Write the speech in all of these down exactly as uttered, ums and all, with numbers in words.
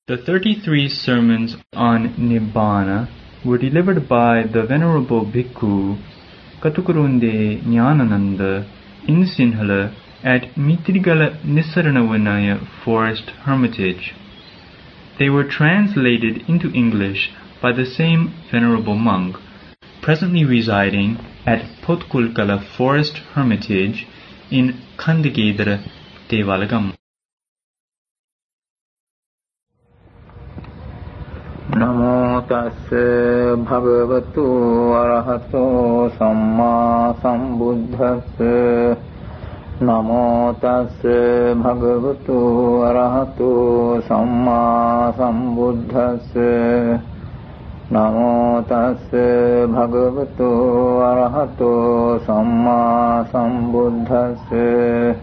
The thirty-three sermons on Nibbana were delivered by the Venerable Bhikkhu Katukurunde Nyanananda in Sinhala at Mitrigala Nissaranavanaya Forest Hermitage. They were translated into English by the same Venerable monk, presently residing at Potkulkala Forest Hermitage in Kandagedara, Devalagam. Namo tassa bhagavato arahato samma sambuddhassa. Namo tassa bhagavato arahato samma sambuddhassa. Namo tassa bhagavato arahato samma sambuddhassa.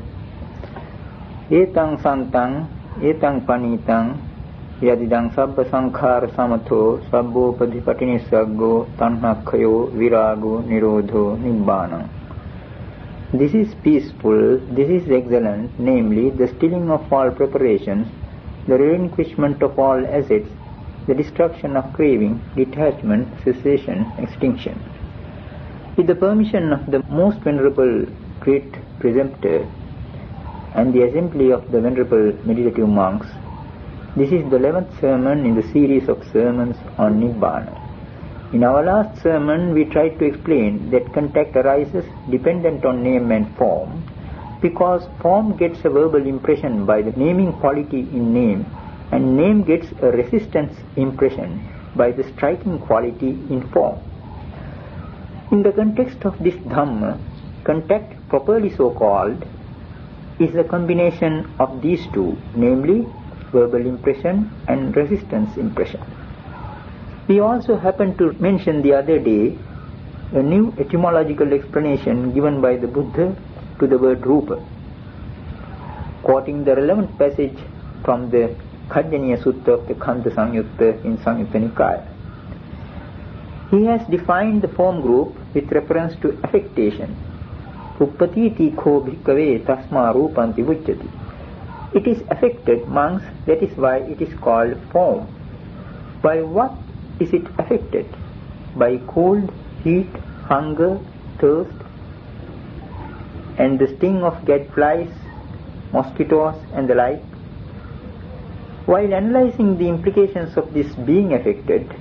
Etang santang etang panitang yadidang sabba sankhara samatho sabbo padipatinisaggo tanhakhayo virago nirodho nibbana. This is peaceful, this is excellent, namely the stilling of all preparations, the relinquishment of all assets, the destruction of craving, detachment, cessation, extinction. With the permission of the most venerable great preceptor and the assembly of the venerable meditative monks, this is the eleventh sermon in the series of sermons on Nibbana. In our last sermon, we tried to explain that contact arises dependent on name and form, because form gets a verbal impression by the naming quality in name, and name gets a resistance impression by the striking quality in form. In the context of this Dhamma, contact, properly so called, is a combination of these two, namely verbal impression and resistance impression. We also happened to mention the other day a new etymological explanation given by the Buddha to the word Rupa. Quoting the relevant passage from the Khaddaniya Sutta of the Khanda Samyutta in Samyutta Nikaya. He has defined the form group with reference to affectation. Uppatiti kho bhikkhave tasma rupanti vucchati. It is affected, monks, that is why it is called form. By what is it affected? By cold, heat, hunger, thirst, and the sting of gadflies, mosquitoes, and the like. While analyzing the implications of this being affected,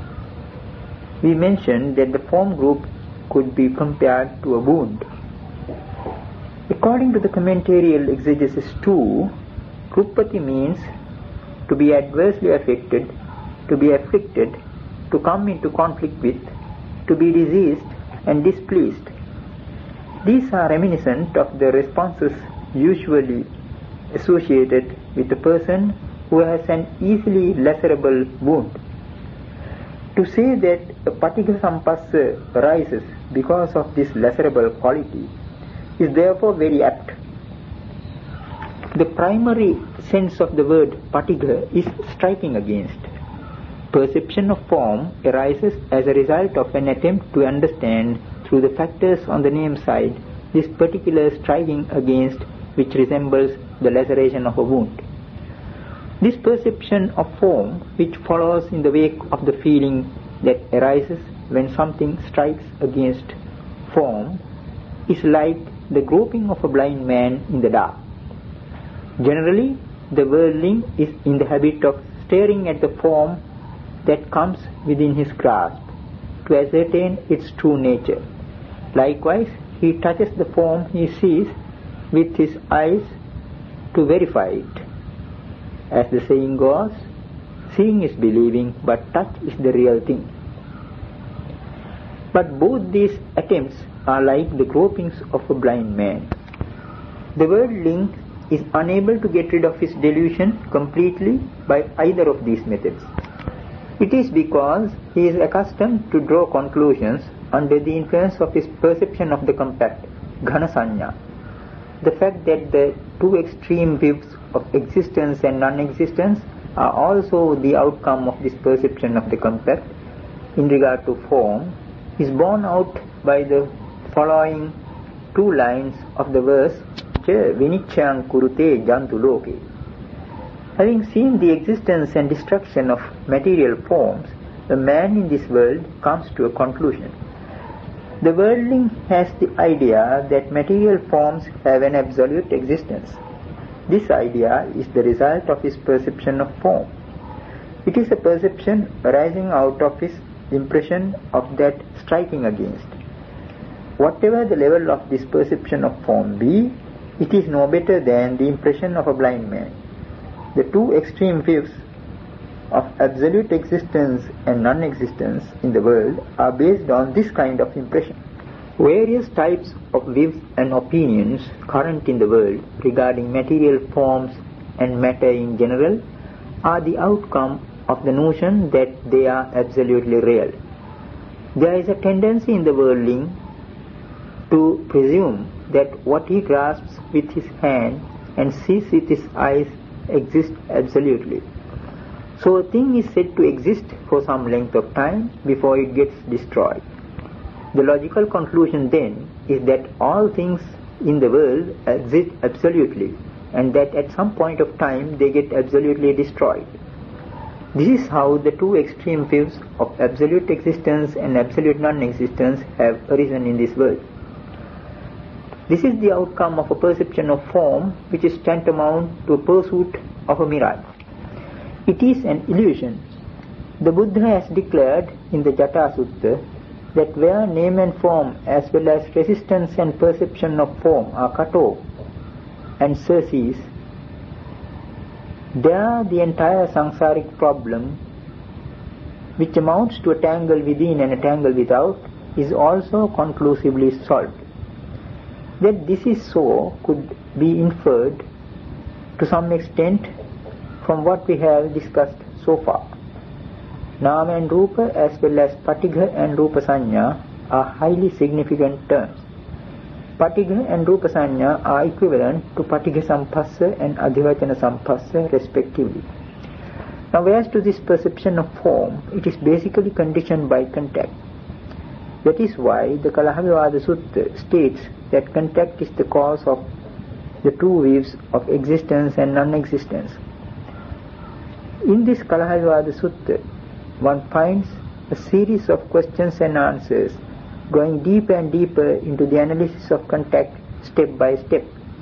we mentioned that the form group could be compared to a wound. According to the commentarial exegesis two, Rupati means to be adversely affected, to be afflicted, to come into conflict with, to be diseased and displeased. These are reminiscent of the responses usually associated with a person who has an easily lacerable wound. To say that a patigha sampassa arises because of this lacerable quality is therefore very apt. The primary sense of the word patigha is striking against. Perception of form arises as a result of an attempt to understand through the factors on the name side this particular striking against which resembles the laceration of a wound. This perception of form, which follows in the wake of the feeling that arises when something strikes against form, is like the groping of a blind man in the dark. Generally, the worldling is in the habit of staring at the form that comes within his grasp to ascertain its true nature. Likewise, he touches the form he sees with his eyes to verify it. As the saying goes, seeing is believing, but touch is the real thing. But both these attempts are like the gropings of a blind man. The worldling is unable to get rid of his delusion completely by either of these methods. It is because he is accustomed to draw conclusions under the influence of his perception of the compact, ghana sanya. The fact that the two extreme views of existence and non-existence are also the outcome of this perception of the compact in regard to form is borne out by the following two lines of the verse Vinichyan kurute jantu loke. Having seen the existence and destruction of material forms, the man in this world comes to a conclusion. The worldling has the idea that material forms have an absolute existence. This idea is the result of his perception of form. It is a perception arising out of his impression of that striking against. Whatever the level of this perception of form be, it is no better than the impression of a blind man. The two extreme views of absolute existence and non-existence in the world are based on this kind of impression. Various types of views and opinions current in the world regarding material forms and matter in general are the outcome of the notion that they are absolutely real. There is a tendency in the worldling to presume that what he grasps with his hand and sees with his eyes exists absolutely. So a thing is said to exist for some length of time before it gets destroyed. The logical conclusion then is that all things in the world exist absolutely, and that at some point of time they get absolutely destroyed. This is how the two extreme views of absolute existence and absolute non-existence have arisen in this world. This is the outcome of a perception of form which is tantamount to a pursuit of a mirage. It is an illusion. The Buddha has declared in the Jata Sutta that where name and form as well as resistance and perception of form are cut off and surcease, there the entire samsaric problem, which amounts to a tangle within and a tangle without, is also conclusively solved. That this is so could be inferred to some extent from what we have discussed so far. Nama and Rupa as well as Patigha and Rupa Sanya are highly significant terms. Patigha and Rupa Sanya are equivalent to Patigha Sampassa and Adhivachana Sampassa respectively. Now as to this perception of form, it is basically conditioned by contact. That is why the Kalahavivada Sutta states that contact is the cause of the two waves of existence and non-existence. In this Kalahavivada Sutta, one finds a series of questions and answers going deeper and deeper into the analysis of contact step by step.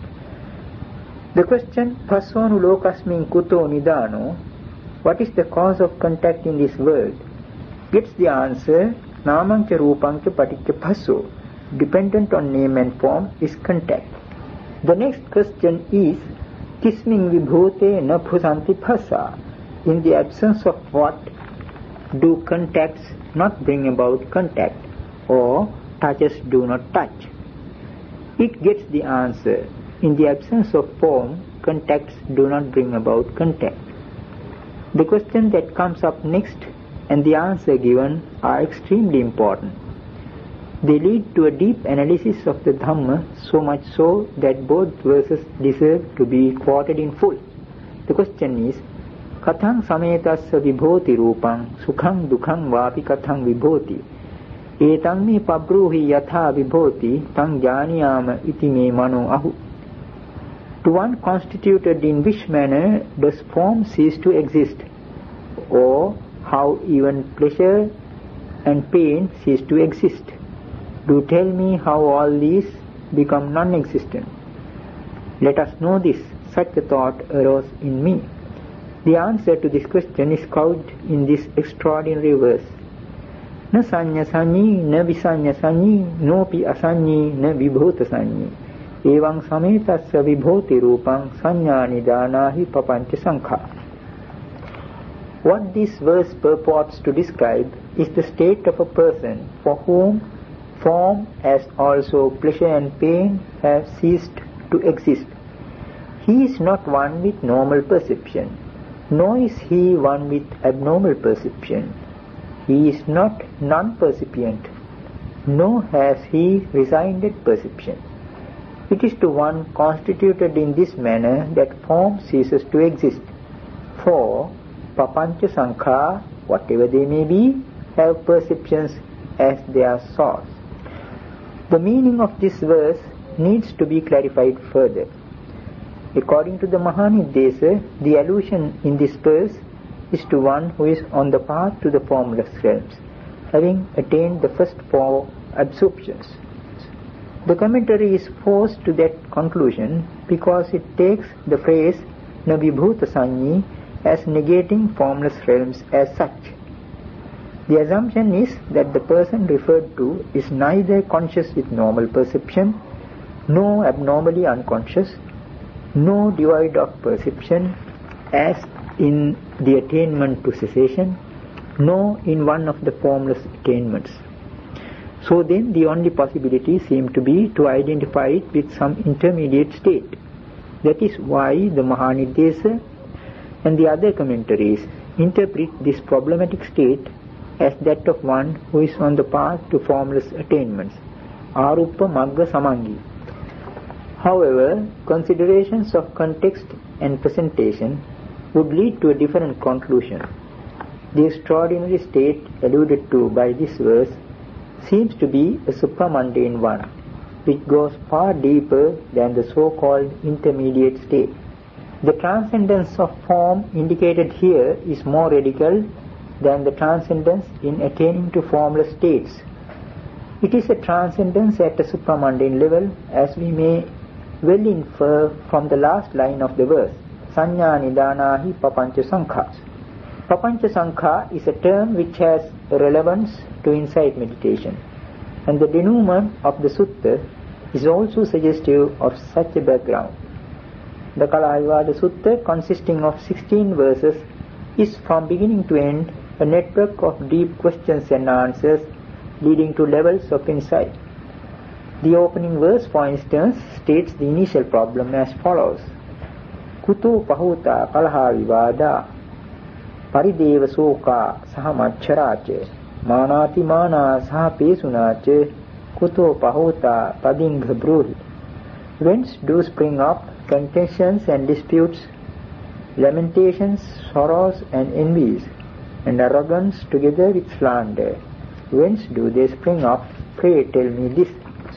The question, Phasvanu lokasmin kuto nidano, what is the cause of contact in this world, gets the answer, namancha rupancha paticca phasvo, dependent on name and form, is contact. The next question is, kismin vibhote na phusanti phasa, in the absence of what do contacts not bring about contact, or touches do not touch? It gets the answer, in the absence of form, contacts do not bring about contact. The question that comes up next and the answer given are extremely important. They lead to a deep analysis of the Dhamma, so much so that both verses deserve to be quoted in full. The question is, Kathang sametasya vibhoti rupang sukhang dukhang vapi kathang vibhoti etang me pabruhi yatha vibhoti tang jnaniyama iti me mano ahu. To one constituted in which manner does form cease to exist, or how even pleasure and pain cease to exist? Do tell me how all these become non-existent. Let us know this. Such a thought arose in me. The answer to this question is couched in this extraordinary verse. Na sanya sanyi, na visanya sanyi, no pi asanyi, na vibhota sanyi. Evang sametasya vibhoti rupang sanyani danahi papancha sankha. What this verse purports to describe is the state of a person for whom form as also pleasure and pain have ceased to exist. He is not one with normal perception, nor is he one with abnormal perception. He is not non-percipient, nor has he resigned perception. It is to one constituted in this manner that form ceases to exist. For papancha sankha, whatever they may be, have perceptions as their source. The meaning of this verse needs to be clarified further. According to the Mahanidesa, the allusion in this verse is to one who is on the path to the formless realms, having attained the first four absorptions. The commentary is forced to that conclusion because it takes the phrase na vibhuta sanyi as negating formless realms as such. The assumption is that the person referred to is neither conscious with normal perception, nor abnormally unconscious, nor devoid of perception as in the attainment to cessation, nor in one of the formless attainments. So then the only possibility seemed to be to identify it with some intermediate state. That is why the Mahanidesa and the other commentaries interpret this problematic state as that of one who is on the path to formless attainments, Arupa Magga Samangi. However, considerations of context and presentation would lead to a different conclusion. The extraordinary state alluded to by this verse seems to be a supramundane one, which goes far deeper than the so-called intermediate state. The transcendence of form indicated here is more radical than the transcendence in attaining to formless states. It is a transcendence at a supramundane level, as we may well infer from the last line of the verse, Sanya Nidanahi Papancha Sankha. Papancha Sankha is a term which has a relevance to insight meditation, and the denouement of the sutta is also suggestive of such a background. The Kalavivada Sutta, consisting of sixteen verses, is from beginning to end a network of deep questions and answers leading to levels of insight. The opening verse, for instance, states the initial problem as follows: Kuto pahuta kalaha vivada parideva soka sahamacharache manati mana sahapesunache kuto pahuta padingha bruhi. Whence do spring up contentions and disputes, lamentations, sorrows and envies, and arrogance together with slander? Whence do they spring up? Pray tell me this.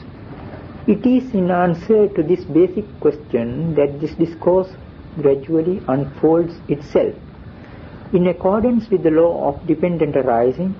It is in answer to this basic question that this discourse gradually unfolds itself. In accordance with the law of dependent arising,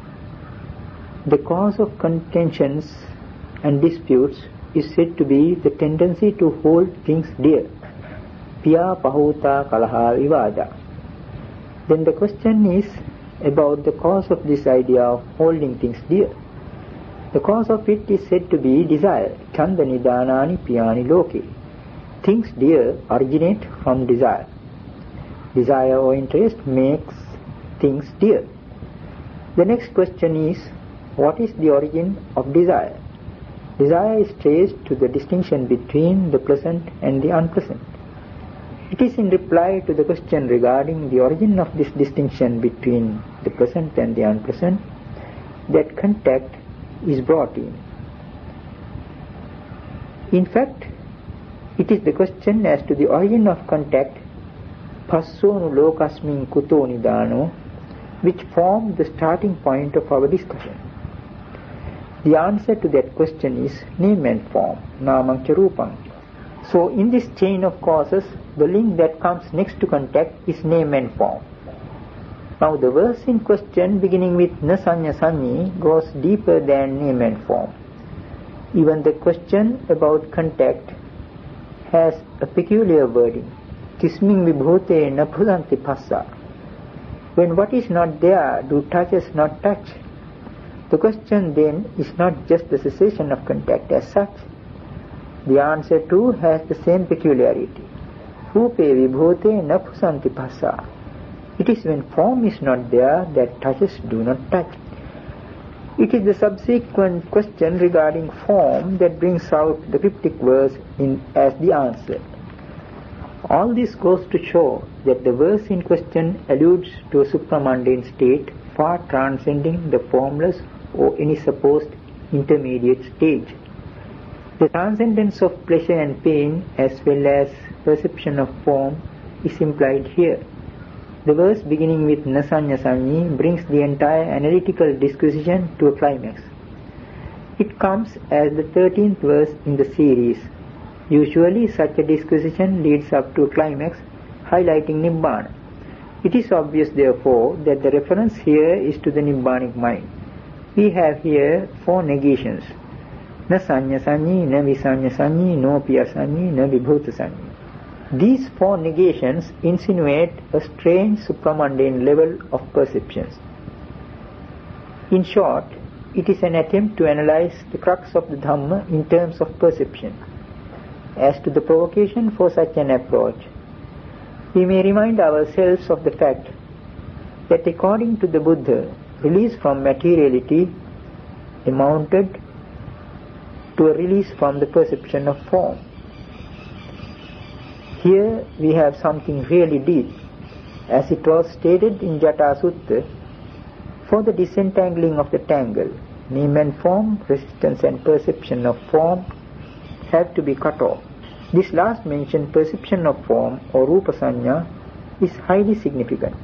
the cause of contentions and disputes is said to be the tendency to hold things dear. Piya pahuta kalaha vivada. Then the question is about the cause of this idea of holding things dear. The cause of it is said to be desire. Chanda nidanani piyani loke. Things dear originate from desire. Desire or interest makes things dear. The next question is, what is the origin of desire? Desire is traced to the distinction between the pleasant and the unpleasant. It is in reply to the question regarding the origin of this distinction between the pleasant and the unpleasant that contact is brought in. In fact, it is the question as to the origin of contact, passonu lokasmin kuto nidano, which formed the starting point of our discussion. The answer to that question is name and form, namam cha rupam. So in this chain of causes, the link that comes next to contact is name and form. Now the verse in question, beginning with na sanya sanyi, goes deeper than name and form. Even the question about contact has a peculiar wording. Tisming vibhote na phudanti phassa. When what is not there, do touches not touch? The question then is not just the cessation of contact as such. The answer too has the same peculiarity. Rupe vibhote na phusanti phassa. It is when form is not there that touches do not touch. It is the subsequent question regarding form that brings out the cryptic verse in, as the answer. All this goes to show that the verse in question alludes to a supramundane state far transcending the formless or any supposed intermediate stage. The transcendence of pleasure and pain as well as perception of form is implied here. The verse beginning with Nasanya Sanyi brings the entire analytical disquisition to a climax. It comes as the thirteenth verse in the series, Usually such a disquisition leads up to a climax highlighting Nibbana. It is obvious therefore that the reference here is to the Nibbanic mind. We have here four negations. Na sanya sanyi, na visanya sanyi, no piya sanyi, na vibhuta sanyi. These four negations insinuate a strange supramundane level of perceptions. In short, it is an attempt to analyze the crux of the Dhamma in terms of perception. As to the provocation for such an approach, we may remind ourselves of the fact that according to the Buddha, release from materiality amounted to a release from the perception of form. Here we have something really deep. As it was stated in Jata Sutta, for the disentangling of the tangle, name and form, resistance and perception of form have to be cut off. This last mentioned perception of form or Rupa Sanya is highly significant.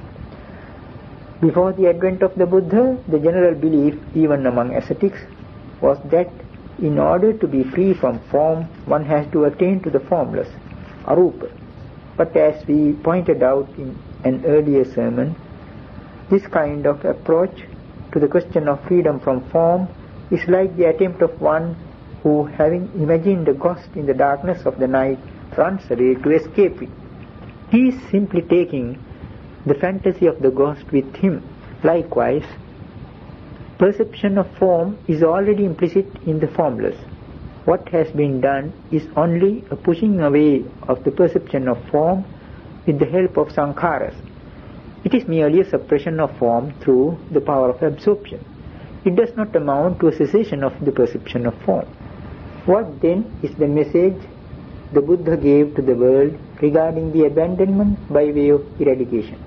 Before the advent of the Buddha, the general belief, even among ascetics, was that in order to be free from form, one has to attain to the formless, Arupa. But as we pointed out in an earlier sermon, this kind of approach to the question of freedom from form is like the attempt of one who, having imagined a ghost in the darkness of the night, runs away to escape it. He is simply taking the fantasy of the ghost with him. Likewise, perception of form is already implicit in the formless. What has been done is only a pushing away of the perception of form with the help of sankharas. It is merely a suppression of form through the power of absorption. It does not amount to a cessation of the perception of form. What then is the message the Buddha gave to the world regarding the abandonment by way of eradication?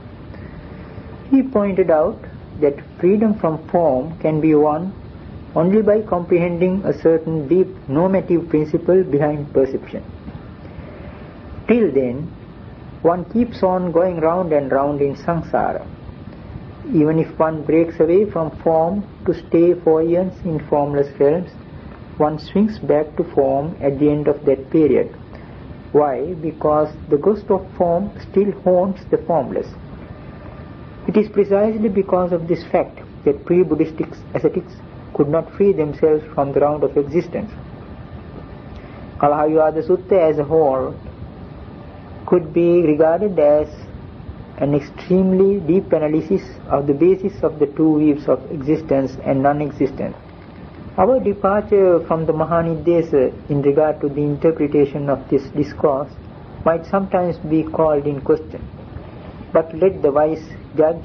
He pointed out that freedom from form can be won only by comprehending a certain deep normative principle behind perception. Till then, one keeps on going round and round in samsara. Even if one breaks away from form to stay for eons in formless realms, one swings back to form at the end of that period. Why? Because the ghost of form still haunts the formless. It is precisely because of this fact that pre-Buddhistic ascetics could not free themselves from the round of existence. Kalahayuada Sutta as a whole could be regarded as an extremely deep analysis of the basis of the two weaves of existence and non-existence. Our departure from the Mahanidesa in regard to the interpretation of this discourse might sometimes be called in question, but let the wise judge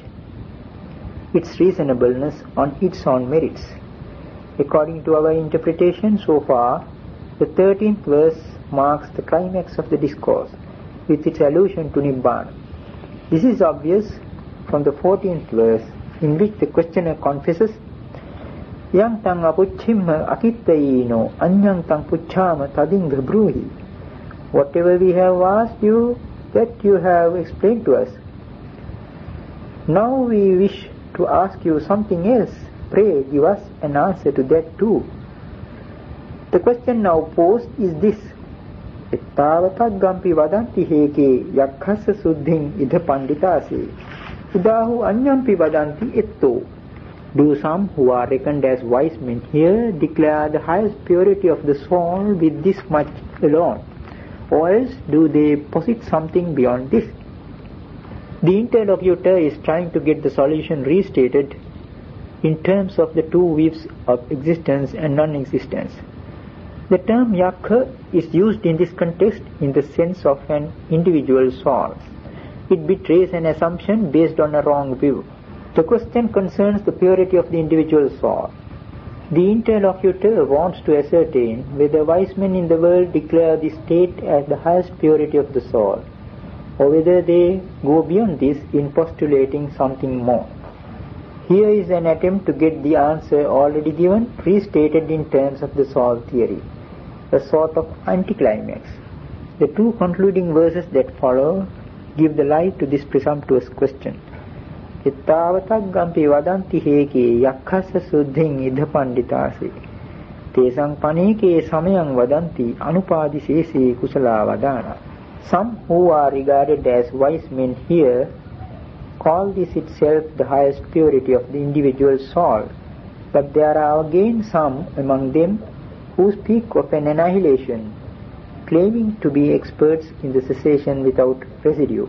its reasonableness on its own merits. According to our interpretation so far, the thirteenth verse marks the climax of the discourse with its allusion to Nibbana. This is obvious from the fourteenth verse, in which the questioner confesses, Yang tang apuchimma akittayino anyang tang puchama tadinga bruhi. Whatever we have asked you, that you have explained to us. Now we wish to ask you something else. Pray give us an answer to that too. The question now posed is this. Ettavatak gampi vadanti heke yakhasa suddhin idha panditase. Udahu anyampi vadanti etto. Do some who are reckoned as wise men here declare the highest purity of the soul with this much alone? Or else do they posit something beyond this? The interlocutor is trying to get the solution restated in terms of the two weaves of existence and non-existence. The term yakha is used in this context in the sense of an individual soul. It betrays an assumption based on a wrong view. The question concerns the purity of the individual soul. The interlocutor wants to ascertain whether wise men in the world declare this state as the highest purity of the soul, or whether they go beyond this in postulating something more. Here is an attempt to get the answer already given, restated in terms of the soul theory, a sort of anticlimax. The two concluding verses that follow give the light to this presumptuous question. Ittavatak gampi vadanti heke yakhasa suddhin idha panditase. Tesang paneke samayang vadanti anupadisese kusala vadana. Some who are regarded as wise men here call this itself the highest purity of the individual soul, but there are again some among them who speak of an annihilation, claiming to be experts in the cessation without residue.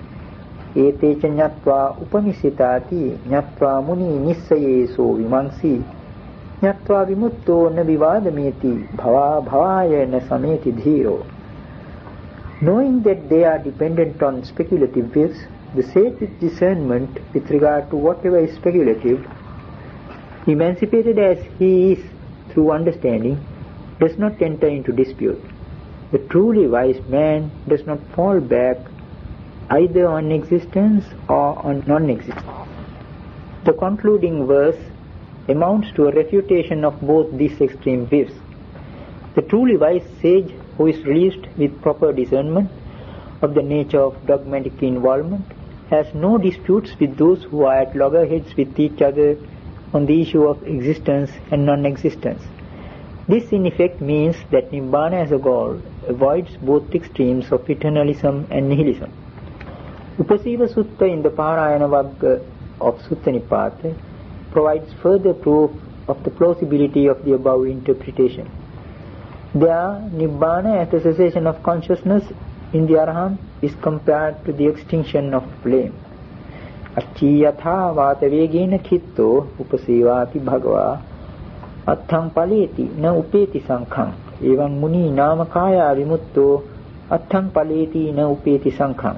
Ete ca ñatva upamisitati ñatva muni nissayeso vimansi ñatva vimutto na vivadameti bhava bhavaya na sameti dhiro. Knowing that they are dependent on speculative views, the sage with discernment with regard to whatever is speculative, emancipated as he is through understanding, does not enter into dispute. The truly wise man does not fall back either on existence or on non-existence. The concluding verse amounts to a refutation of both these extreme views. The truly wise sage, who is released with proper discernment of the nature of dogmatic involvement, has no disputes with those who are at loggerheads with each other on the issue of existence and non-existence. This in effect means that Nibbana as a goal avoids both extremes of eternalism and nihilism. Upasiva Sutta in the Parayana Vagga of Sutta Nipata provides further proof of the plausibility of the above interpretation. There, Nibbana as the cessation of consciousness in the Arahant is compared to the extinction of flame. Achiyatha vatavegena kitto upasivati bhagava attham paleti na upeti sankham evam muni namakaya vimutto attham paleti na upeti sankham.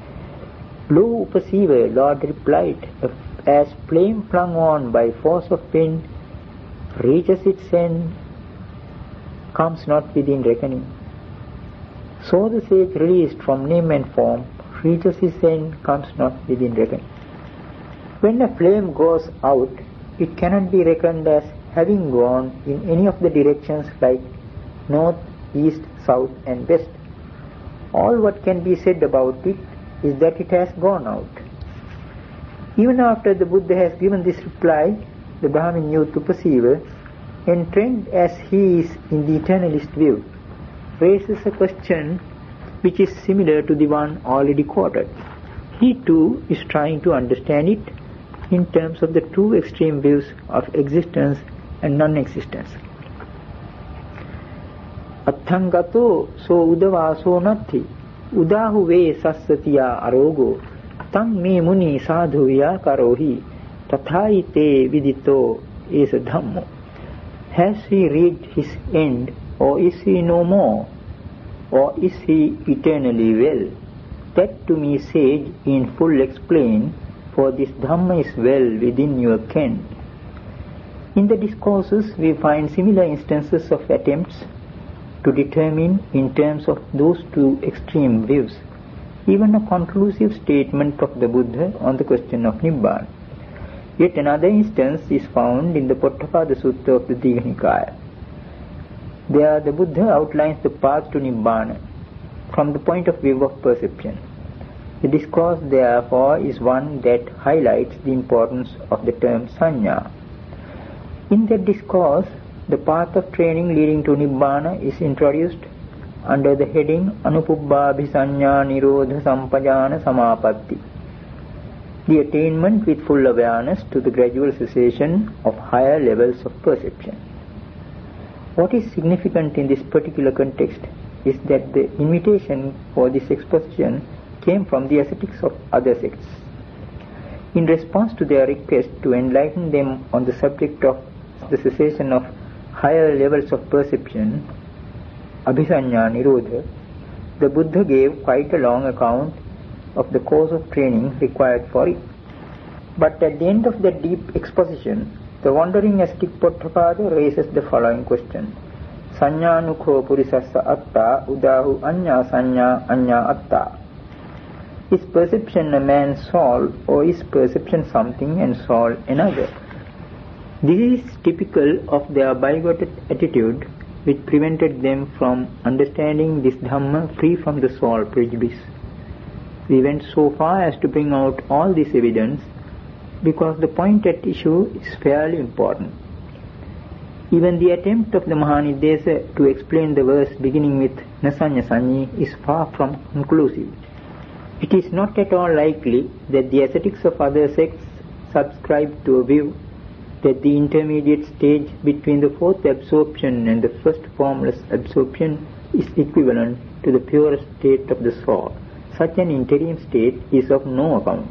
Lo upasiva, Lord replied, as flame flung on by force of wind reaches its end, comes not within reckoning. So the sage released from name and form reaches his end, comes not within reckoning. When a flame goes out, it cannot be reckoned as having gone in any of the directions like north, east, south and west. All what can be said about it is that it has gone out. Even after the Buddha has given this reply, the Brahmin youth Upasiva, entrenched as he is in the eternalist view, raises a question which is similar to the one already quoted. He too is trying to understand it in terms of the two extreme views of existence and non-existence. Atthangato so udavaso natti udahu ve sassatiya arogo tang me muni sadhu vyakarohi tathaite vidito is a dhammo. Has he reached his end, or is he no more? Or is he eternally well? That to me, sage, in full explain, for this Dhamma is well within your ken. In the discourses we find similar instances of attempts to determine in terms of those two extreme views, even a conclusive statement of the Buddha on the question of Nibbana. Yet another instance is found in the Potthapada Sutta of the Digha Nikaya. There the Buddha outlines the path to Nibbana from the point of view of perception. The discourse therefore is one that highlights the importance of the term Sanya. In that discourse, the path of training leading to Nibbana is introduced under the heading Anupubba Abhisanya Nirodha Sampajana Samapatti, the attainment with full awareness to the gradual cessation of higher levels of perception. What is significant in this particular context is that the invitation for this exposition came from the ascetics of other sects. In response to their request to enlighten them on the subject of the cessation of higher levels of perception, Abhisanya Nirodha, the Buddha gave quite a long account of the course of training required for it. But at the end of that deep exposition, the wandering ascetic Potthapada raises the following question: Sanyānukho purisassa atta udahu anya sanya anya atta. Is perception a man's soul, or is perception something and soul another? This is typical of their bigoted attitude, which prevented them from understanding this Dhamma free from the soul prejudice. We went so far as to bring out all this evidence because the point at issue is fairly important. Even the attempt of the Mahanidesa to explain the verse beginning with Nasanya Sanyi is far from conclusive. It is not at all likely that the ascetics of other sects subscribe to a view that the intermediate stage between the fourth absorption and the first formless absorption is equivalent to the purest state of the soul. Such an interim state is of no account.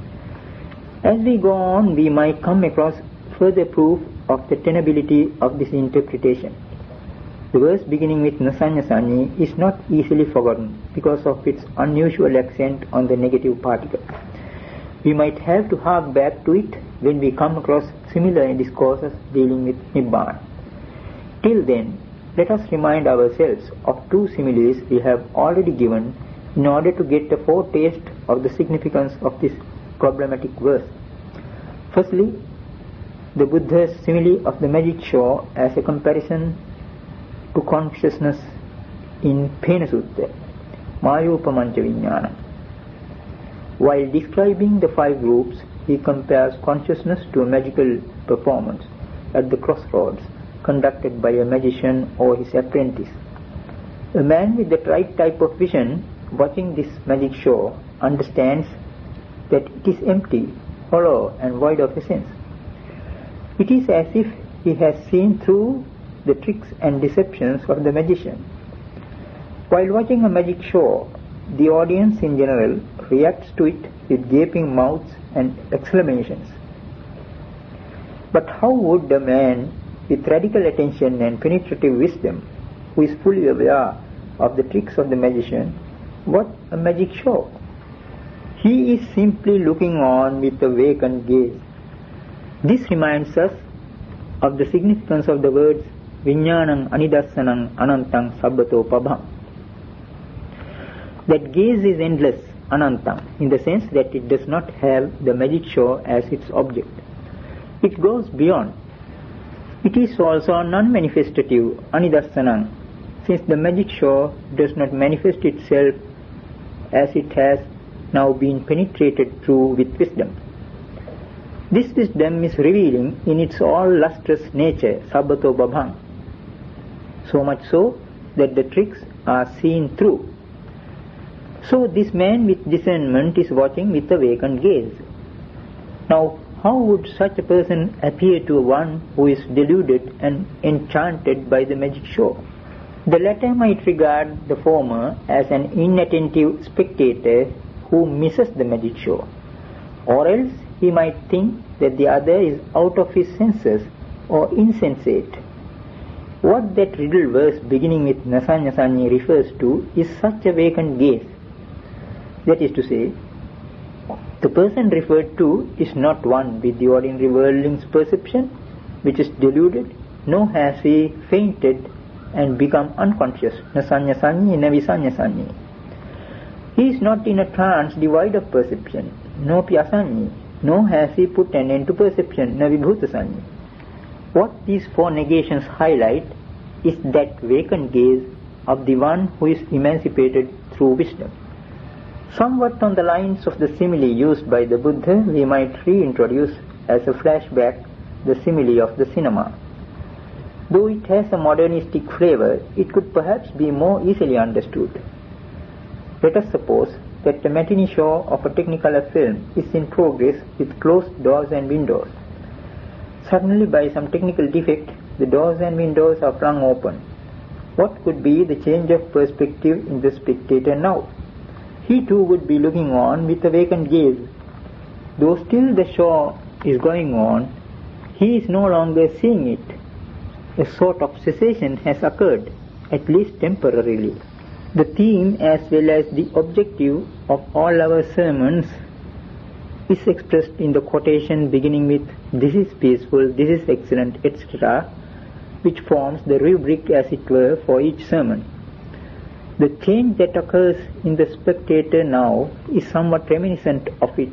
As we go on, we might come across further proof of the tenability of this interpretation. The verse beginning with Nasanya Sanyi is not easily forgotten because of its unusual accent on the negative particle. We might have to hark back to it when we come across similar discourses dealing with Nibbana. Till then, let us remind ourselves of two similes we have already given in order to get a foretaste of the significance of this problematic verse. Firstly, the Buddha's simile of the magic show as a comparison to consciousness in Pena Sutta, Mayupamancha Vijnana. While describing the five groups, he compares consciousness to a magical performance at the crossroads conducted by a magician or his apprentice. A man with the right type of vision watching this magic show understands that it is empty, hollow and void of essence. It is as if he has seen through the tricks and deceptions of the magician. While watching a magic show, the audience in general reacts to it with gaping mouths and exclamations. But how would a man with radical attention and penetrative wisdom, who is fully aware of the tricks of the magician, watch a magic show? He is simply looking on with a vacant gaze. This reminds us of the significance of the words Vijnanam Anidassanam Anantam Sabbato Pabham. That gaze is endless, Anantam, in the sense that it does not have the magic show as its object. It goes beyond. It is also non-manifestative, Anidassanam, since the magic show does not manifest itself as it has now been penetrated through with wisdom. This wisdom is revealing in its all-lustrous nature, Sabbato Babham, so much so that the tricks are seen through. So this man with discernment is watching with a vacant gaze. Now, how would such a person appear to one who is deluded and enchanted by the magic show? The latter might regard the former as an inattentive spectator who misses the magic show, or else he might think that the other is out of his senses or insensate. What that riddle verse beginning with Nasanya Sanyi refers to is such a vacant gaze. That is to say, the person referred to is not one with the ordinary worldling's perception, which is deluded, nor has he fainted and become unconscious, Nasanya Sanyi, Navisanya Sanyi. He is not in a trance devoid of perception, no Pyasanyi, nor has he put an end to perception, Navibhuta Sanyi. What these four negations highlight is that vacant gaze of the one who is emancipated through wisdom. Somewhat on the lines of the simile used by the Buddha, we might reintroduce as a flashback the simile of the cinema. Though it has a modernistic flavor, it could perhaps be more easily understood. Let us suppose that the matinee show of a Technicolor film is in progress with closed doors and windows. Suddenly, by some technical defect, the doors and windows are flung open. What could be the change of perspective in the spectator now? He too would be looking on with a vacant gaze. Though still the show is going on, he is no longer seeing it. A sort of cessation has occurred, at least temporarily. The theme as well as the objective of all our sermons is expressed in the quotation beginning with "This is peaceful, this is excellent," et cetera, which forms the rubric, as it were, for each sermon. The change that occurs in the spectator now is somewhat reminiscent of it.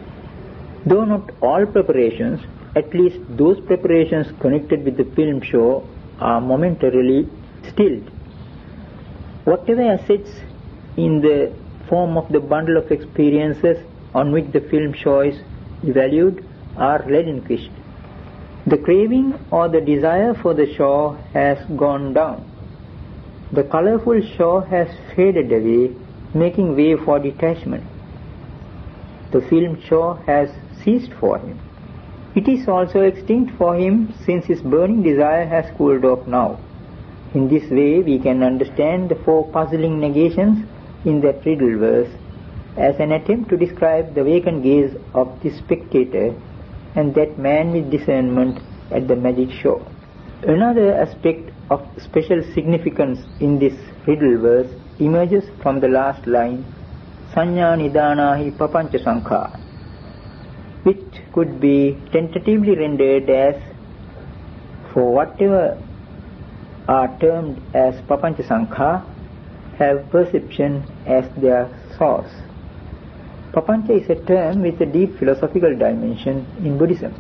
Though not all preparations, at least those preparations connected with the film show are momentarily stilled. Whatever assets in the form of the bundle of experiences on which the film show is valued are relinquished. The craving or the desire for the shore has gone down. The colorful shore has faded away, making way for detachment. The film shore has ceased for him. It is also extinct for him since his burning desire has cooled off now. In this way, we can understand the four puzzling negations in that riddle verse as an attempt to describe the vacant gaze of the spectator and that man with discernment at the magic shore. Another aspect of special significance in this riddle verse emerges from the last line, Sanya Nidanahi Papancha Sankha, which could be tentatively rendered as, for whatever are termed as Papancha Sankha have perception as their source. Papancha is a term with a deep philosophical dimension in Buddhism.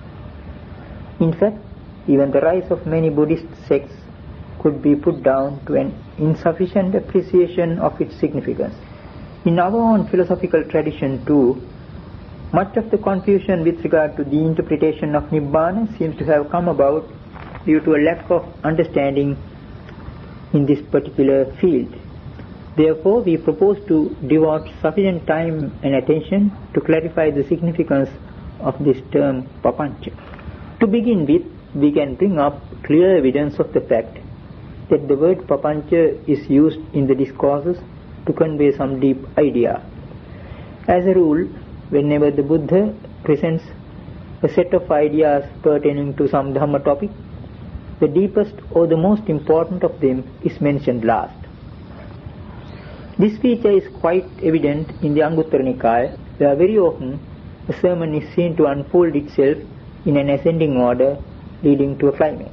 In fact, even the rise of many Buddhist sects could be put down to an insufficient appreciation of its significance. In our own philosophical tradition too, much of the confusion with regard to the interpretation of Nibbana seems to have come about due to a lack of understanding in this particular field. Therefore, we propose to devote sufficient time and attention to clarify the significance of this term Papancha. To begin with, we can bring up clear evidence of the fact that the word Papancha is used in the discourses to convey some deep idea. As a rule, whenever the Buddha presents a set of ideas pertaining to some Dhamma topic, the deepest or the most important of them is mentioned last. This feature is quite evident in the Anguttara Nikaya, where very often a sermon is seen to unfold itself in an ascending order leading to a climax.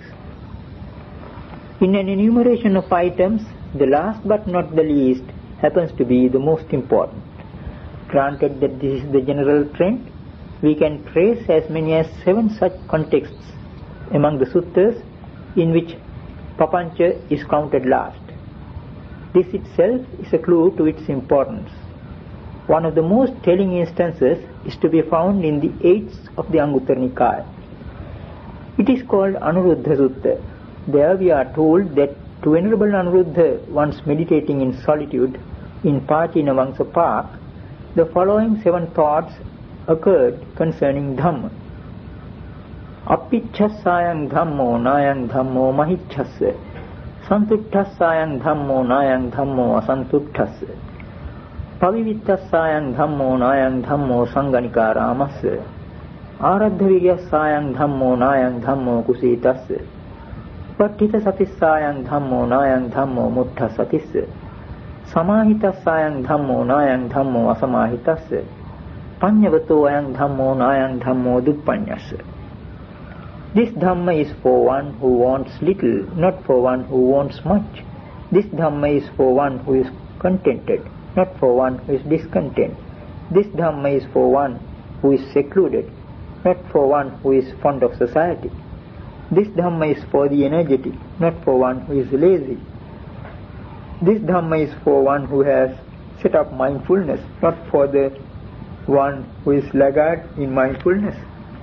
In an enumeration of items, the last but not the least happens to be the most important. Granted that this is the general trend, we can trace as many as seven such contexts among the suttas in which Papancha is counted last. This itself is a clue to its importance. One of the most telling instances is to be found in the eighth of the Anguttara Nikaya. It is called Anuruddha Sutta. There we are told that to Venerable Anuruddha, once meditating in solitude in Pachina Vamsa Park, the following seven thoughts occurred concerning Dhamma. Appichhasayang Dhammo Nayang Dhammo Mahichhasa Santutthassayang Dhammo Nayang Dhammo Asantutthasse Pavivittasayang Dhammo Nayang Dhammo Sanganikaramasya Aradhaviryasayang Dhammo Nayang Dhammo Kusitasse Pattita Satisayang Dhammo Nayang Dhammo Mutthasatisya Samahitasayang Dhammo Nayang Dhammo Asamahitasse Panyavato Ayang Dhammo Nayang Dhammo Duppanyasya. This Dhamma is for one who wants little, not for one who wants much. This Dhamma is for one who is contented, not for one who is discontent. This Dhamma is for one who is secluded, not for one who is fond of society. This Dhamma is for the energetic, not for one who is lazy. This Dhamma is for one who has set up mindfulness, not for the one who is laggard in mindfulness.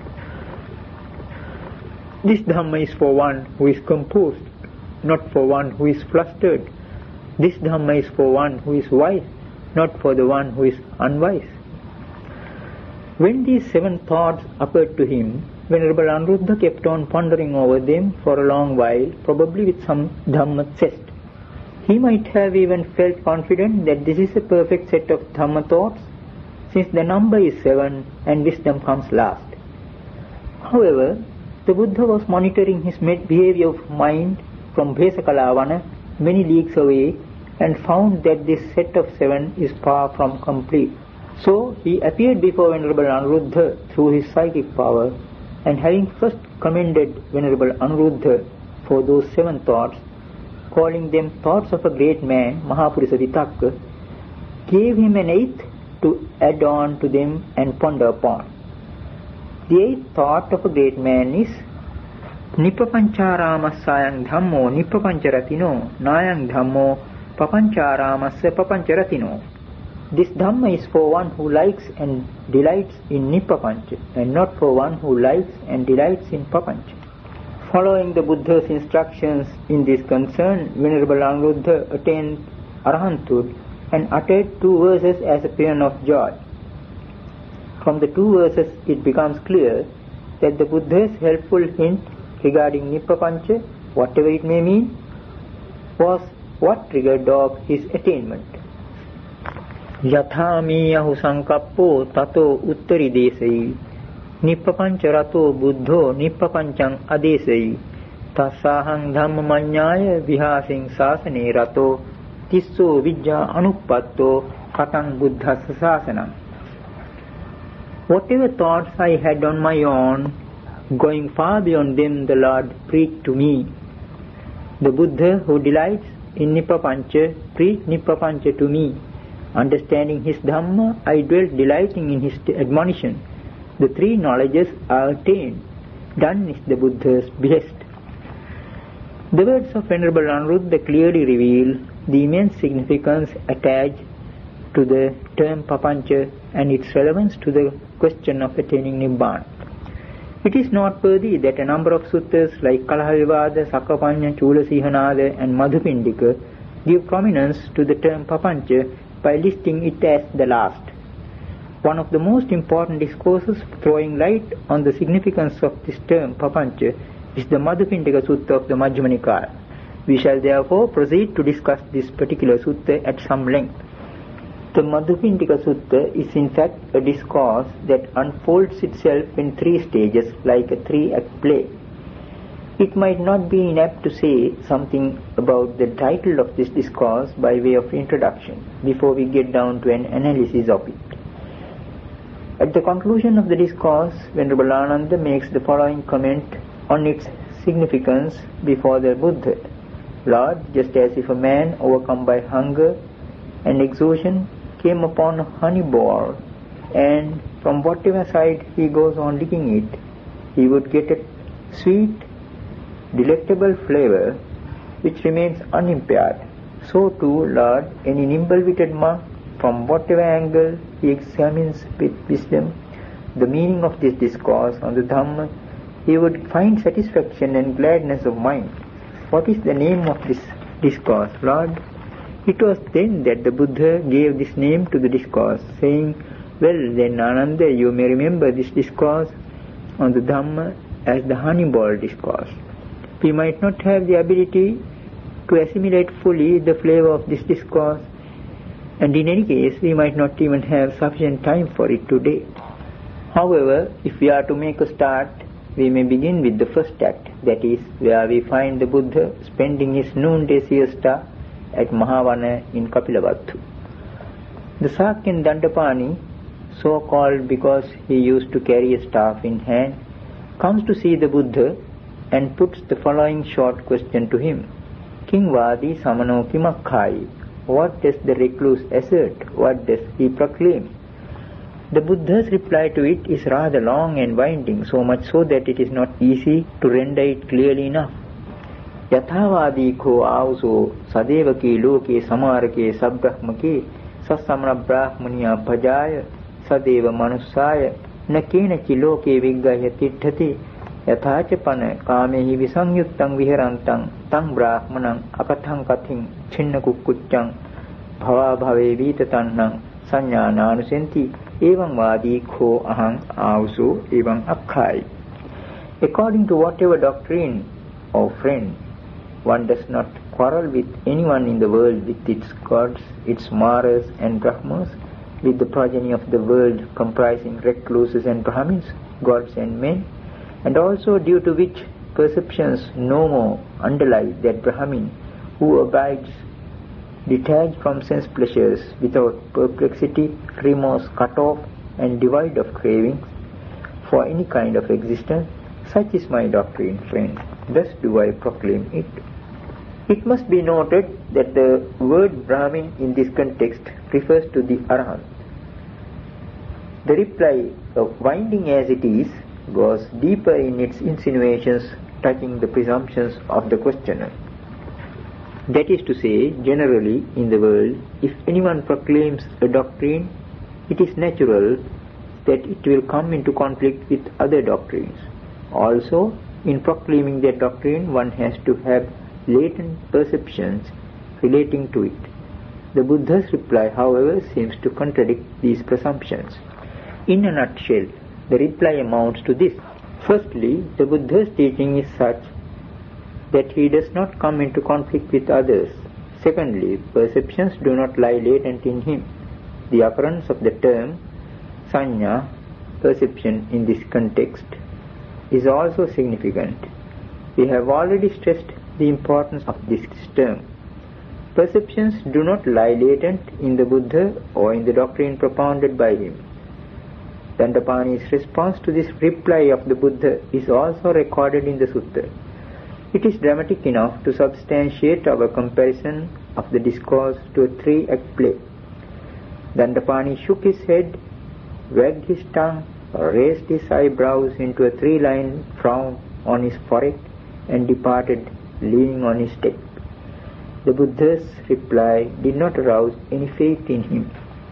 This Dhamma is for one who is composed, not for one who is flustered. This Dhamma is for one who is wise, not for the one who is unwise. When these seven thoughts occurred to him, Venerable Anuruddha kept on pondering over them for a long while, probably with some Dhamma zest. He might have even felt confident that this is a perfect set of Dhamma thoughts, since the number is seven and wisdom comes last. However, the Buddha was monitoring his behavior of mind from Bhesakalavana many leagues away and found that this set of seven is far from complete. So he appeared before Venerable Anuruddha through his psychic power, and having first commended Venerable Anuruddha for those seven thoughts, calling them thoughts of a great man, Mahapurisa Vitakka, gave him an eighth to add on to them and ponder upon. The eighth thought of a great man is Nipapancharamasayang Dhammo Nipapancharatino Nayang Dhammo Papancharamasya Papancharatino. This Dhamma is for one who likes and delights in Nippapancha and not for one who likes and delights in Papancha. Following the Buddha's instructions in this concern, Venerable Anuruddha attained Arahanthood and uttered two verses as a paean of joy. From the two verses it becomes clear that the Buddha's helpful hint regarding Nippapancha, whatever it may mean, was what triggered off his attainment. Yatha miyahu sankappo tato uttari desai Nippapancha rato buddho nippapanchang adesai tasahang dhammamanyaya vihasing sasane rato tisso vijja anuppatto katang buddhassa sasanam. Whatever thoughts I had on my own, going far beyond them, the Lord preached to me. The Buddha who delights in Nippapancha preached Nippapancha to me. Understanding his Dhamma, I dwelt delighting in his admonition. The three knowledges are attained. Done is the Buddha's behest. The words of Venerable Anuruddha clearly reveal the immense significance attached to the term Papancha and its relevance to the question of attaining Nibbana. It is noteworthy that a number of suttas like Kalahavivada, Sakkapanya, Chulasihanaada and Madhupindika give prominence to the term Papancha by listing it as the last. One of the most important discourses throwing light on the significance of this term Papancha is the Madhupindika Sutta of the Majjhima Nikaya. We shall therefore proceed to discuss this particular sutta at some length. The Madhupindika Sutta is in fact a discourse that unfolds itself in three stages like a three-act play. It might not be inapt to say something about the title of this discourse by way of introduction before we get down to an analysis of it. At the conclusion of the discourse, Venerable Ananda makes the following comment on its significance before the Buddha. Lord, just as if a man overcome by hunger and exhaustion came upon a honey ball, and from whatever side he goes on licking it, he would get a sweet, delectable flavor which remains unimpaired. So too, Lord, any nimble-witted monk, from whatever angle he examines with wisdom the meaning of this discourse on the Dhamma, he would find satisfaction and gladness of mind. What is the name of this discourse, Lord? It was then that the Buddha gave this name to the discourse, saying, well then, Ananda, you may remember this discourse on the Dhamma as the honey ball discourse. We might not have the ability to assimilate fully the flavor of this discourse, and in any case we might not even have sufficient time for it today. However, if we are to make a start, we may begin with the first act, that is, where we find the Buddha spending his noonday siesta at Mahavana in Kapilavatthu. The Sakyan Dandapani, so called because he used to carry a staff in hand, comes to see the Buddha and puts the following short question to him. King Vadi Samano Kimakkhayi. What does the recluse assert? What does he proclaim? The Buddha's reply to it is rather long and winding, so much so that it is not easy to render it clearly enough. Yathavadi ko auso sadevaki loke samarake sabbrahmake sasamana brahmaniya bhajaya sadeva manussaya nakenachi loke viggaya tiṭṭhati yathaca pana kamehi visangyuttang viharantang tang brahmanang akathang kathing chinna kukkuccang bhava bhave vitatannang sanyānānusanti evaṁ vādi kho aham auso evaṁ akkhāyi. According to whatever doctrine or friend, one does not quarrel with anyone in the world with its gods, its maras and brahmas, with the progeny of the world comprising recluses and brahmins, gods and men, and also due to which perceptions no more underlie that Brahmin who abides detached from sense pleasures without perplexity, remorse, cut off and devoid of cravings for any kind of existence. Such is my doctrine, friend. Thus do I proclaim it. It must be noted that the word Brahmin in this context refers to the Arahant. The reply, winding as it is, goes deeper in its insinuations touching the presumptions of the questioner. That is to say, generally in the world, if anyone proclaims a doctrine, it is natural that it will come into conflict with other doctrines. Also, in proclaiming that doctrine, one has to have latent perceptions relating to it. The Buddha's reply, however, seems to contradict these presumptions. In a nutshell, the reply amounts to this. Firstly, the Buddha's teaching is such that he does not come into conflict with others. Secondly, perceptions do not lie latent in him. The occurrence of the term sanya, perception, in this context is also significant. We have already stressed the importance of this term. Perceptions do not lie latent in the Buddha or in the doctrine propounded by him. Dandapani's response to this reply of the Buddha is also recorded in the sutta. It is dramatic enough to substantiate our comparison of the discourse to a three-act play. Dandapani shook his head, wagged his tongue, raised his eyebrows into a three-line frown on his forehead, and departed, leaning on his stick. The Buddha's reply did not arouse any faith in him.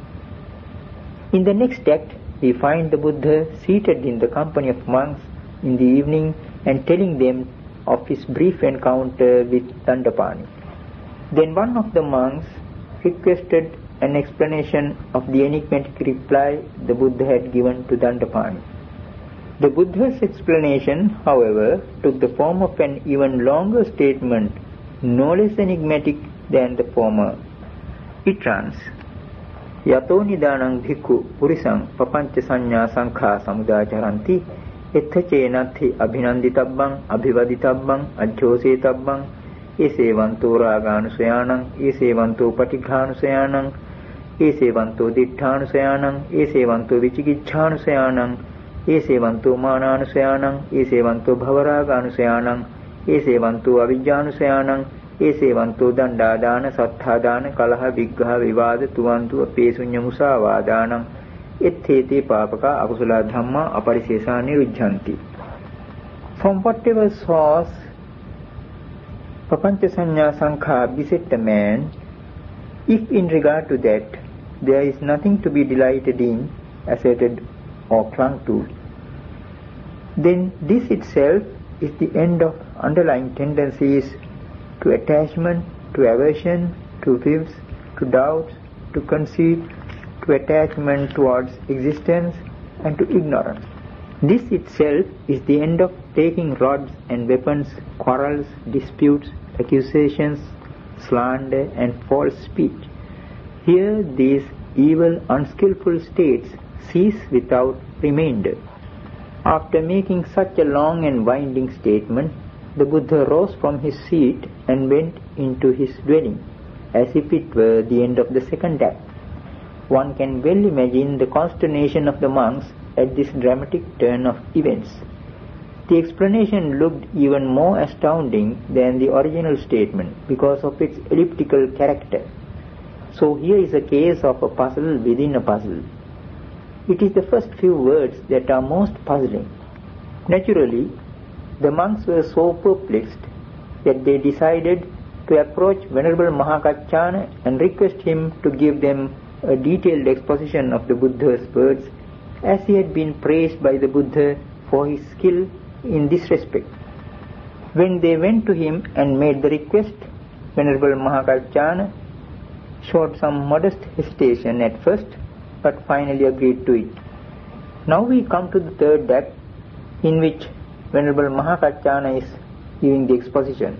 In the next act, we find the Buddha seated in the company of monks in the evening and telling them of his brief encounter with Dandapani. Then one of the monks requested an explanation of the enigmatic reply the Buddha had given to Dandapani. The Buddha's explanation, however, took the form of an even longer statement, no less enigmatic than the former. It runs, Yato nidanang bhikkhu purisang papancha sanya sankha samudacharanti ethache nathi abhinanditabbang abhivaditabbang ajjosetabbang esevanto raganusayanang esevanto patighanusayanang esevanto ditthanusayanang esevanto vichikiච්ඡානුසයානං esevanto mananusayanang esevanto bhavaraganusayanang esevanto avijjanusayanang esevanto dandādāna sattādāna kalaha viggaha vivāda tuvantu apesuñña musāvādānaṁ etthete pāpaka akusala dhamma aparisesa nirujjanti. From whatever source papancha sanya sankha beset a man, if in regard to that there is nothing to be delighted in, asserted or clung to, then this itself is the end of underlying tendencies to attachment, to aversion, to whims, to doubts, to conceit, to attachment towards existence, and to ignorance. This itself is the end of taking rods and weapons, quarrels, disputes, accusations, slander, and false speech. Here these evil, unskillful states cease without remainder. After making such a long and winding statement, the Buddha rose from his seat and went into his dwelling, as if it were the end of the second act. One can well imagine the consternation of the monks at this dramatic turn of events. The explanation looked even more astounding than the original statement because of its elliptical character. So here is a case of a puzzle within a puzzle. It is the first few words that are most puzzling. Naturally, the monks were so perplexed that they decided to approach Venerable Mahakaccana and request him to give them a detailed exposition of the Buddha's words, as he had been praised by the Buddha for his skill in this respect. When they went to him and made the request, Venerable Mahakaccana showed some modest hesitation at first, but finally agreed to it. Now we come to the third act, in which Venerable Mahakaccana is giving the exposition.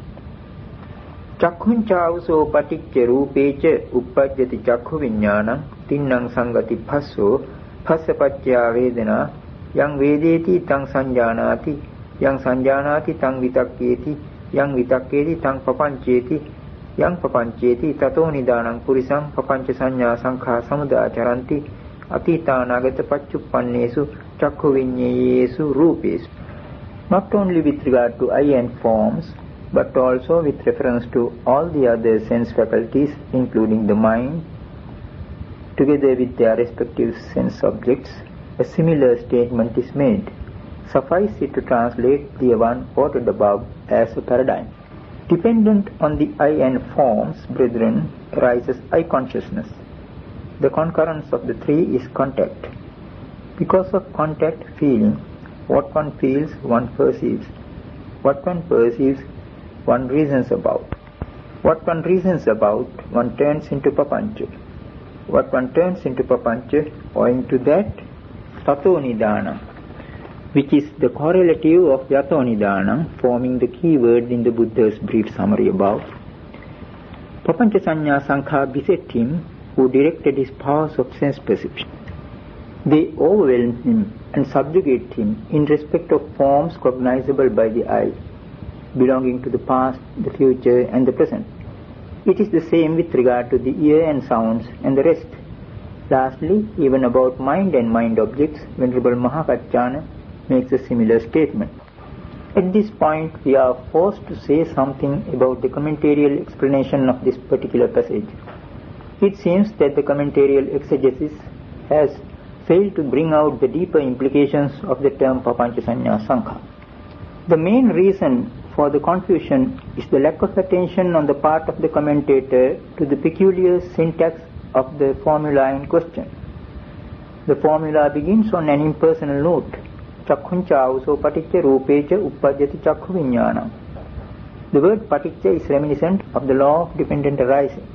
Chakkhunchāvuso paticca rūpeca uppajjati chakhu viññānaṁ tinnang sangati phasso phassa paccaya vedana yang vedeti tang sanjānāti yang sanjānāti tang vitakketi yang vitakketi tang papanceti yang papanceti tato nidanang purisam papanca saññā sankha samudācaranti atītānāgata paccuppannesu chakhu viññeyesu rūpesu. Not only with regard to eye and forms, but also with reference to all the other sense faculties, including the mind, together with their respective sense objects, a similar statement is made. Suffice it to translate the one quoted above as a paradigm. Dependent on the I and forms, brethren, arises I consciousness. The concurrence of the three is contact. Because of contact feeling, what one feels, one perceives. What one perceives, one reasons about. What one reasons about, one turns into papancha. What one turns into papancha, owing to that, tato nidana, which is the correlative of yato nidana, forming the key word in the Buddha's brief summary above. Papancha sanya sankha beset him, who directed his powers of sense perception. They overwhelm him and subjugate him in respect of forms cognizable by the eye, belonging to the past, the future, and the present. It is the same with regard to the ear and sounds and the rest. Lastly, even about mind and mind objects, Venerable Mahakaccana makes a similar statement. At this point, we are forced to say something about the commentarial explanation of this particular passage. It seems that the commentarial exegesis has failed to bring out the deeper implications of the term Papancha Sanya Sankha. The main reason for the confusion is the lack of attention on the part of the commentator to the peculiar syntax of the formula in question. The formula begins on an impersonal note. Chakkhuncha auso paticca rupecha uppajjati chakkhu viññānam. The word paticca is reminiscent of the law of dependent arising.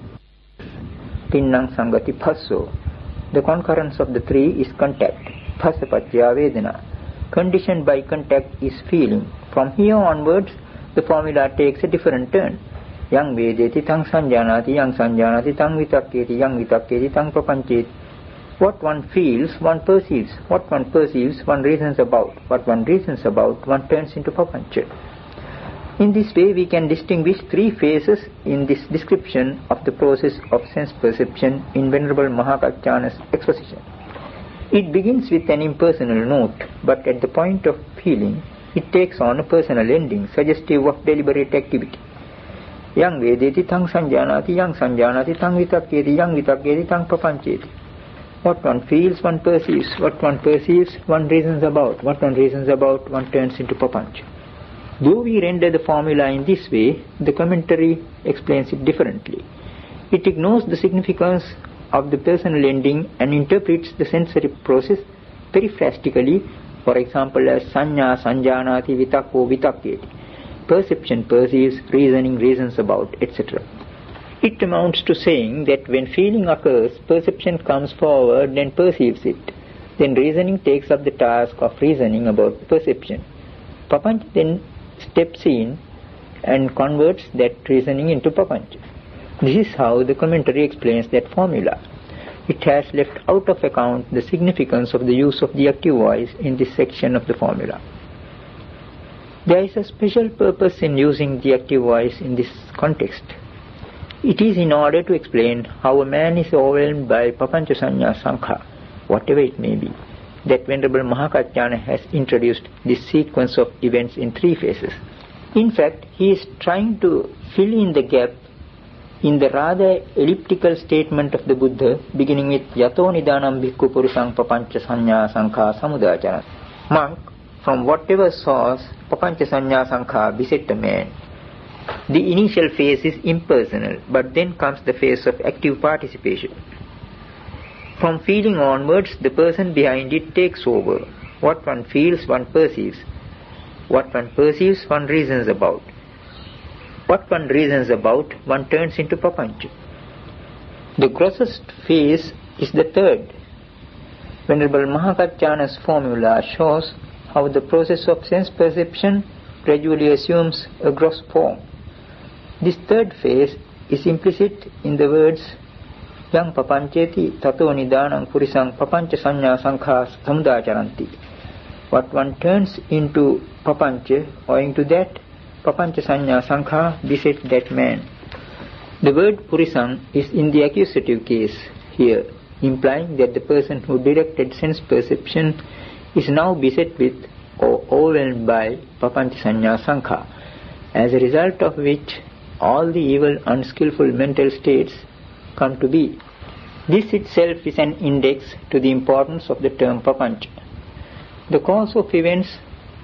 Tinnang sangati phasso. The concurrence of the three is contact. Phassa paccaya vedana. Conditioned by contact is feeling. From here onwards, the formula takes a different turn. Yang vedeti tang sanjanati, yang sanjanati tang vitakketi, yang vitakketi tang papancheti. What one feels, one perceives. What one perceives, one reasons about. What one reasons about, one turns into papancha. In this way, we can distinguish three phases in this description of the process of sense perception in Venerable Mahakaccana's exposition. It begins with an impersonal note, but at the point of feeling, it takes on a personal ending, suggestive of deliberate activity. Yang vedeti tang sanjanati, yang sanjanati tang vitakketi, yang vitakketi tang papancheti. What one feels, one perceives. What one perceives, one reasons about. What one reasons about, one turns into papancha. Though we render the formula in this way, the commentary explains it differently. It ignores the significance of the personal ending and interprets the sensory process periphrastically, for example as sanya, sanjanati, vitakko, vitakketi. Perception perceives, reasoning reasons about, et cetera. It amounts to saying that when feeling occurs, perception comes forward and perceives it. Then reasoning takes up the task of reasoning about perception. Papancha then steps in and converts that reasoning into papancha. This is how the commentary explains that formula. It has left out of account the significance of the use of the active voice in this section of the formula. There is a special purpose in using the active voice in this context. It is in order to explain how a man is overwhelmed by Papancha Sanya Sankha, whatever it may be, that Venerable Mahakaccana has introduced this sequence of events in three phases. In fact, he is trying to fill in the gap in the rather elliptical statement of the Buddha, beginning with Yato Nidanam Bhikkhu Purusang Papancha Sanya Sankha Samudacana. Monk, from whatever source Papancha Sanya Sankha beset a man. The initial phase is impersonal, but then comes the phase of active participation. From feeling onwards, the person behind it takes over. What one feels, one perceives. What one perceives, one reasons about. What one reasons about, one turns into papancha. The grossest phase is the third. Venerable Mahakaccana's formula shows how the process of sense perception gradually assumes a gross form. This third phase is implicit in the words Yang papancheti tato nidanang purisang papancha sanya sankha samudacharanti. What one turns into papancha, owing to that, papancha sanya sankha beset that man. The word purisang is in the accusative case here, implying that the person who directed sense perception is now beset with or overwhelmed by papancha sanya sankha, as a result of which all the evil, unskillful mental states come to be. This itself is an index to the importance of the term papancha. The course of events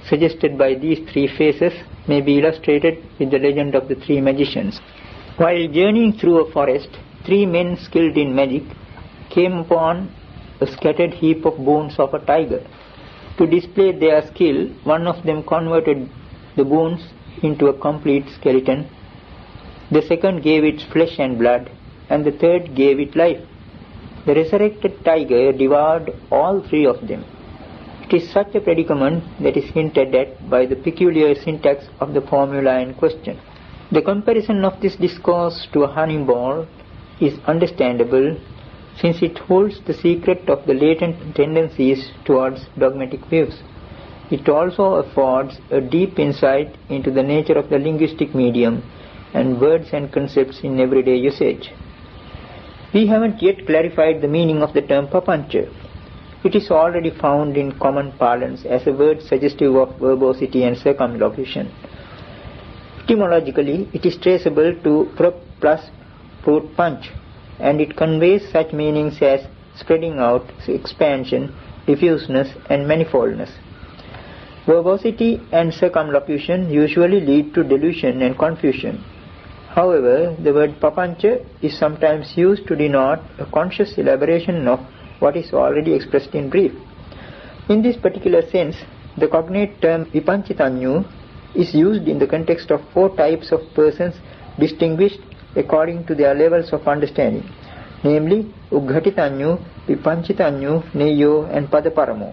suggested by these three phases may be illustrated with the legend of the three magicians. While journeying through a forest, three men skilled in magic came upon a scattered heap of bones of a tiger. To display their skill, one of them converted the bones into a complete skeleton, the second gave it flesh and blood, and the third gave it life. The resurrected tiger devoured all three of them. It is such a predicament that is hinted at by the peculiar syntax of the formula in question. The comparison of this discourse to a honey ball is understandable, since it holds the secret of the latent tendencies towards dogmatic views. It also affords a deep insight into the nature of the linguistic medium and words and concepts in everyday usage. We haven't yet clarified the meaning of the term papancha. It is already found in common parlance as a word suggestive of verbosity and circumlocution. Etymologically, it is traceable to prop plus fruit punch, and it conveys such meanings as spreading out, expansion, diffuseness, and manifoldness. Verbosity and circumlocution usually lead to delusion and confusion. However, the word papancha is sometimes used to denote a conscious elaboration of what is already expressed in brief. In this particular sense, the cognate term vipanchitanyu is used in the context of four types of persons distinguished according to their levels of understanding, namely Uggatitanyu, Vipanchitanyu, Neyo, and Padaparamo.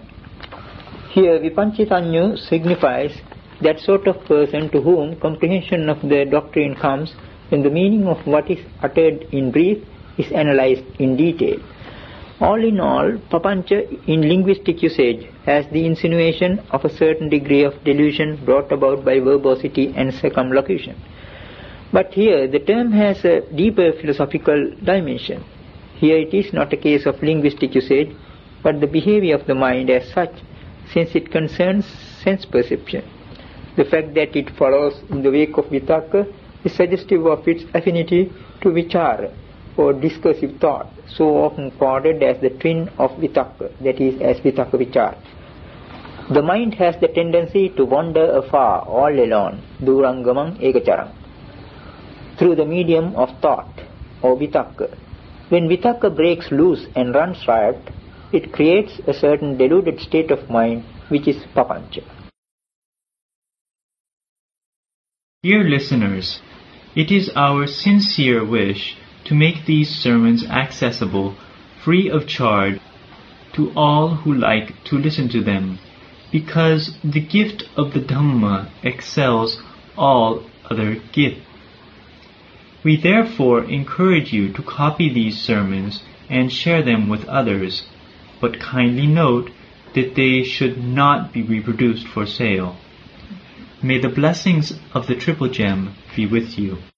Here Vipanchitanyu signifies that sort of person to whom comprehension of the doctrine comes when the meaning of what is uttered in brief is analyzed in detail. All in all, papancha in linguistic usage has the insinuation of a certain degree of delusion brought about by verbosity and circumlocution. But here the term has a deeper philosophical dimension. Here it is not a case of linguistic usage, but the behavior of the mind as such, since it concerns sense perception. The fact that it follows in the wake of vitakka is suggestive of its affinity to vichara, or discursive thought, so often quoted as the twin of vitakka, that is, as vitakka vichara. The mind has the tendency to wander afar all alone, durangamam ekacharam, through the medium of thought, or vitakka. When vitakka breaks loose and runs riot, it creates a certain deluded state of mind, which is papancha. Dear listeners, it is our sincere wish to make these sermons accessible, free of charge, to all who like to listen to them, because the gift of the Dhamma excels all other gifts. We therefore encourage you to copy these sermons and share them with others, but kindly note that they should not be reproduced for sale. May the blessings of the Triple Gem be with you.